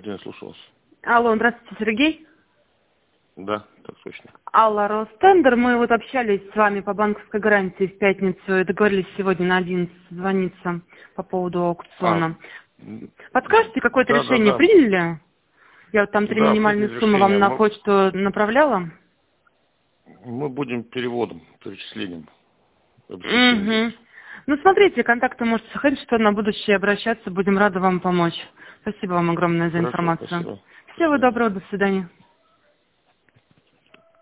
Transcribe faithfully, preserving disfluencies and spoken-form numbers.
Добрый день, слушаю вас. Алло, здравствуйте, Сергей. Да, так точно. Алла, Ростендер. Мы вот общались с вами по банковской гарантии в пятницу и договорились сегодня на одиннадцать звониться по поводу аукциона. А, Подскажете, какое-то да, решение да, да. приняли? Я вот там три Да, минимальные приняли суммы вам решение. на Мы, почту направляла. мы будем переводом, перечислением. Обеспечением Угу. денег. Ну, смотрите, контакты можете сохранить, что на будущее обращаться. Будем рады вам помочь. Спасибо вам огромное за Хорошо, информацию. спасибо. До Всего свидания. доброго, до свидания.